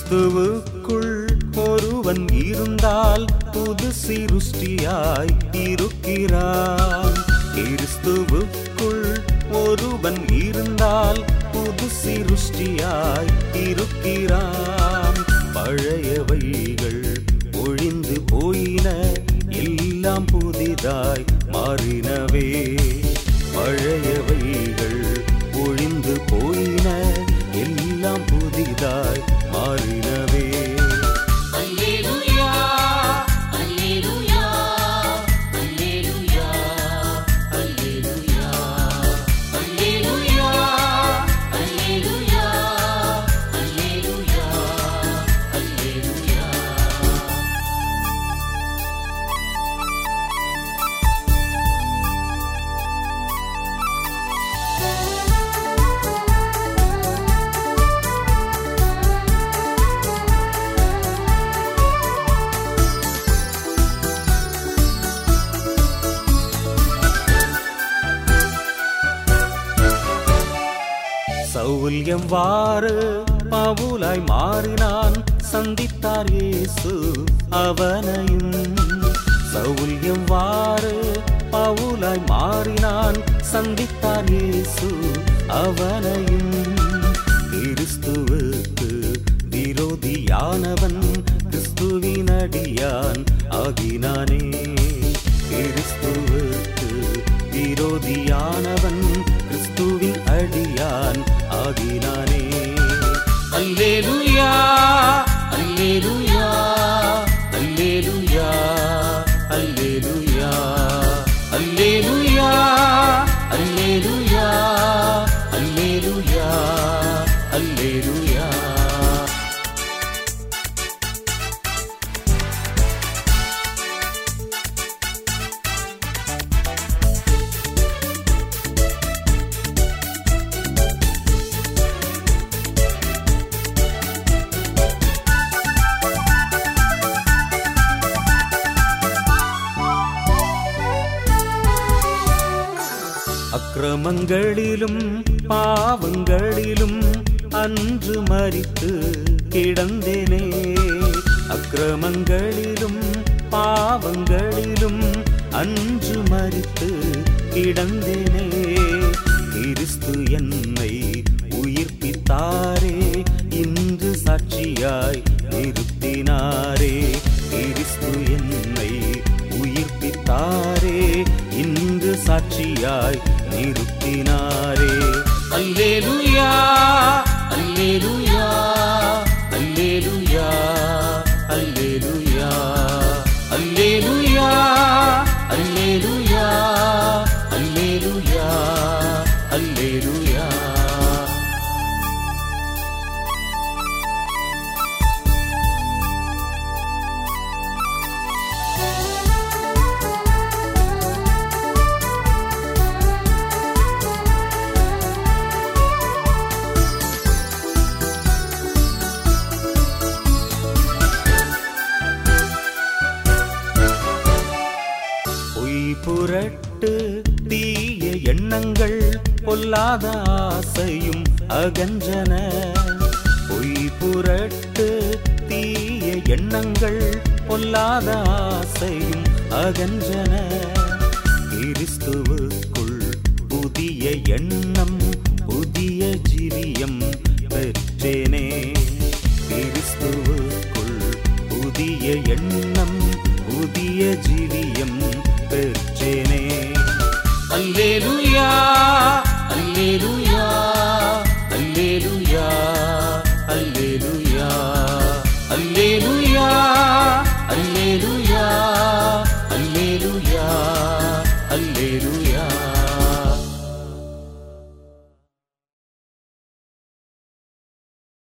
கிறிஸ்துவுக்குள் ஒருவன் இருந்தால் புது சிருஷ்டியாய் இருக்கிறான். கிறிஸ்துவுக்குள் ஒருவன் இருந்தால் புது சிருஷ்டியாய் இருக்கிறான். பழையவைகள் ஒழிந்து போயின, எல்லாம் புதிதாய் மாறினவே. பழையவைகள் ஒழிந்து போயின, எல்லாம் புதிதாய் மாறினவே. சவுல் எவ்வாறு பவுலாய் மாறினான், சந்தித்தார் இயேசு அவனையும். சவுல் எவ்வாறு பவுலாய் மாறினான், சந்தித்தார் இயேசு அவனையும். கிறிஸ்துவுக்கு விரோதியானவன் கிறிஸ்துவின் அடியான் ஆகினானே. கிறிஸ்துவுக்கு விரோதியானவன் கிறிஸ்துவின் அடியான் ஆகினானே. அல்லேலூயா அல்லேலூயா அல்லேலூயா அல்லேலூயா அல்லேலூயா அல்லேலூயா அல்லேலூயா அல்லேலூயா. அக்கிரமங்களிலும் பாவங்களிலும் அன்று மரித்து கிடந்தேனே. அக்கிரமங்களிலும் பாவங்களிலும் அன்று மரித்து கிடந்தேனே. கிறிஸ்து என்னை உயிர்ப்பித்தாரே, இன்று சாட்சியாய் நிறுத்தினாரே. கிறிஸ்து என்னை உயிர்ப்பித்தாரே, இன்று சாட்சியாய் நிறுத்தினாரே. அல்லேலூயா அல்லேலூயா அல்லேலூயா அல்லேலூயா அல்லேலூயா அல்லேலூயா அல்லேலூயா அல்லேலூயா. புரட்டு தீய எண்ணங்கள் பொல்லாத ஆசையும் அகன்றன. பொய் புரட்டு தீய எண்ணங்கள் பொல்லாத ஆசையும் அகன்றன. கிறிஸ்துவுக்குள் புதிய எண்ணம் புதிய ஜீவியம் பெற்றேனே. கிறிஸ்துவுக்குள் புதிய எண்ணம்